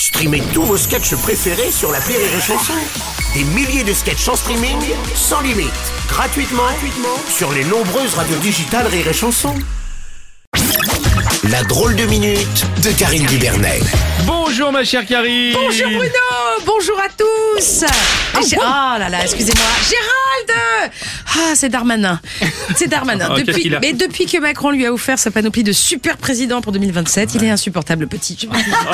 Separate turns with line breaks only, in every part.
Streamez tous vos sketchs préférés sur l'appli Rire et Chanson. Des milliers de sketchs en streaming, sans limite, gratuitement sur les nombreuses radios digitales Rire et Chanson. La drôle de minute de Karine Dubernet.
Bonjour ma chère Karine.
Bonjour Bruno, bonjour à tous. Oh là là, excusez-moi. Gérald. C'est Darmanin. C'est Darmanin. Depuis que Macron lui a offert sa panoplie de super président pour 2027, il est insupportable petit.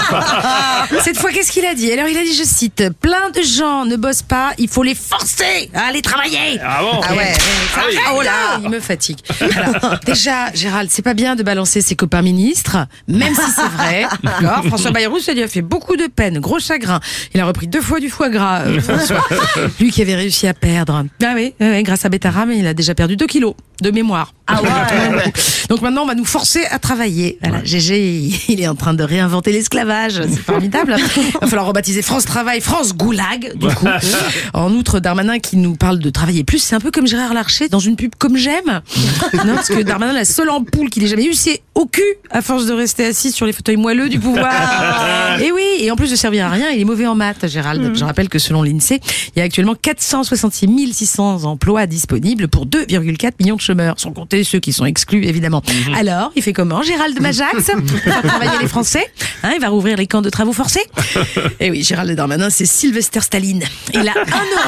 Cette fois, qu'est-ce qu'il a dit? Alors il a dit, je cite, plein de gens ne bossent pas, il faut les forcer à aller travailler.
Ah bon?
Ah ouais. Oh là, il me fatigue. Alors, déjà, Gérald, c'est pas bien de balancer ses copains ministres, même si c'est vrai. D'accord. François Bayrou, ça lui a fait beaucoup de peine, gros chagrin. Il a repris 2 fois du foie gras, François. Lui qui avait réussi à perdre. Ah oui, grâce à Betterame, il a déjà perdu 2 kilos de mémoire. Ah ouais. Donc maintenant, on va nous forcer à travailler. Voilà, GG, il est en train de réinventer l'esclavage. C'est formidable. Il va falloir rebaptiser France Travail, France Goulag, du coup. En outre, Darmanin qui nous parle de travailler plus, c'est un peu comme Gérard Larcher dans une pub Comme J'aime. Non, parce que Darmanin, la seule ampoule qu'il ait jamais eue, c'est au cul, à force de rester assis sur les fauteuils moelleux du pouvoir. Et oui, et en plus de servir à rien, il est mauvais en maths, Gérald. Je rappelle que selon l'INSEE, il y a actuellement 466 600 emplois disponibles pour 2,4 millions de chômeurs, sans compter ceux qui sont exclus, évidemment. Alors, il fait comment, Gérald Majax, pour faire travailler les Français? Il va rouvrir les camps de travaux forcés? Et oui, Gérald Darmanin, c'est Sylvester Staline. Il a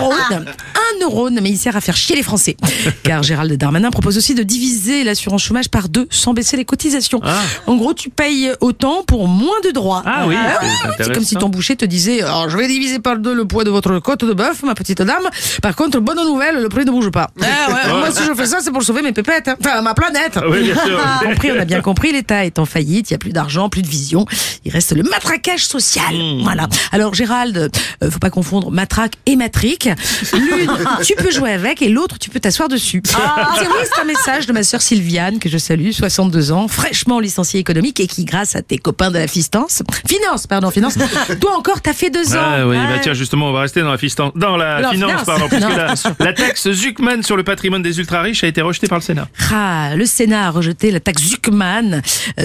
un neurone, mais il sert à faire chier les Français. Car Gérald Darmanin propose aussi de diviser l'assurance chômage par 2, sans baisser les cotisations. En gros, tu payes autant pour moins de droits.
Ah oui,
c'est comme si ton boucher te disait, alors je vais diviser par 2 le poids de votre côte de bœuf, ma petite dame. Par contre, bonne nouvelle, le prix ne bouge pas. Moi, si je fais ça, c'est pour sauver mes pépettes. Enfin, ma planète.
Oui, bien sûr.
On a bien compris, l'État est en faillite, il n'y a plus d'argent, plus de vision. Il reste le matraquage social. Voilà. Alors, Gérald, faut pas confondre matraque et matrique. L'une, tu peux jouer avec, et l'autre, tu peux t'asseoir dessus. C'est un message de ma sœur Sylviane, que je salue, 62 ans, fraîchement licenciée économique, et qui, grâce à tes copains de la finance, toi encore, t'as fait 2 ans.
Ah oui, bah tiens, justement, on va rester dans la finance, puisque la taxe Zuckman sur le patrimoine des ultra-riches a été rejetée par le Sénat.
Le Sénat a rejeté la taxe Zuckman,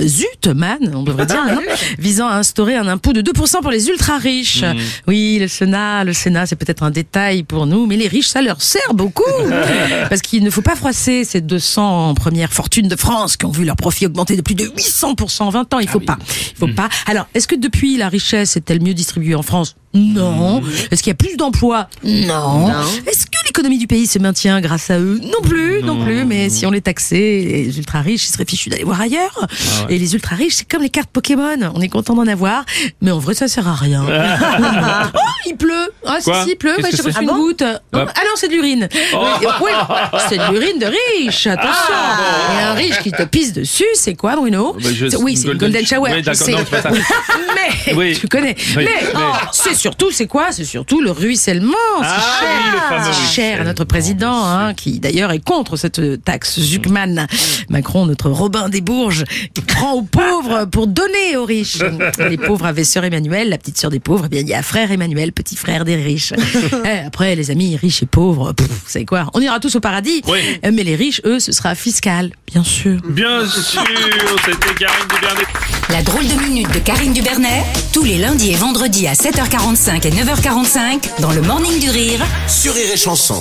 on devrait dire, visant à instaurer un impôt de 2% pour les ultra-riches. Oui, le Sénat, c'est peut-être un détail pour nous, mais les riches, ça leur sert beaucoup. Parce qu'il ne faut pas froisser ces 200 premières fortunes de France qui ont vu leur profit augmenter de plus de 800% en 20 ans. Il faut pas. Alors, est-ce que depuis la richesse est-elle mieux distribuée en France? Non. Est-ce qu'il y a plus d'emplois? Non. Est-ce que l'économie du pays se maintient grâce à eux? Non plus. Mais si on les taxait, les ultra-riches, ils seraient fichus d'aller voir ailleurs. Et les ultra-riches, c'est comme les cartes Pokémon. On est content d'en avoir, mais en vrai, ça sert à rien. Oh, il pleut. Il pleut. J'ai reçu une goutte. Ah non, c'est de l'urine. Oui, c'est de l'urine de riche. Attention. Et un riche qui te pisse dessus, c'est quoi, Bruno? Oui, c'est une golden shower.
Oui, d'accord,
mais tu connais. C'est quoi? C'est surtout le ruissellement. C'est cher à notre président, qui d'ailleurs est contre cette taxe Zuckman. Macron, notre Robin des Bourges, qui prend aux pauvres pour donner aux riches. Les pauvres avaient sœur Emmanuel, la petite sœur des pauvres. Eh bien, il y a frère Emmanuel, petit frère des riches. Après, les amis riches et pauvres, vous savez quoi? On ira tous au paradis.
Oui.
Mais les riches, eux, ce sera fiscal, bien sûr.
Bien sûr, c'était Karine Dubernet.
La drôle de minute de Karine Dubernet, tous les lundis et vendredis à 7h45 et 9h45 dans le Morning du Rire
Sur Rire et Chanson.